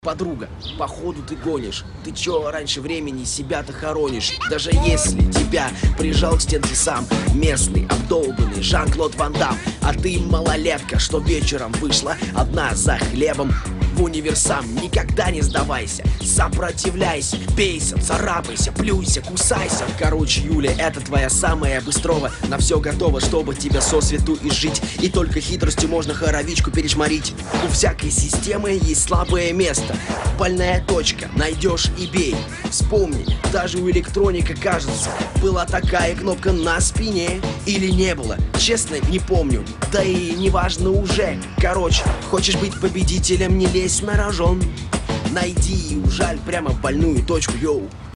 Подруга, походу ты гонишь. Ты чё раньше времени себя-то хоронишь? Даже если тебя прижал к стенке сам местный обдолбанный Жан-Клод Ван Дам, а ты малолетка, что вечером вышла одна за хлебом в универсам. Никогда не сдавайся, сопротивляйся, бейся, царапайся, плюйся, кусайся. Короче, Юля, это твоя самая быстрова. На все готова, чтобы тебя сосвету изжить. И только хитростью можно хоровичку перечморить. У всякой системы есть слабое место, больная точка, найдешь и бей. Вспомни, даже у электроника, кажется, была такая кнопка на спине. Или не было, честно не помню, да и неважно уже. Короче, хочешь быть победителем, не лезь на рожон. Найди и ужаль прямо в больную точку, йоу.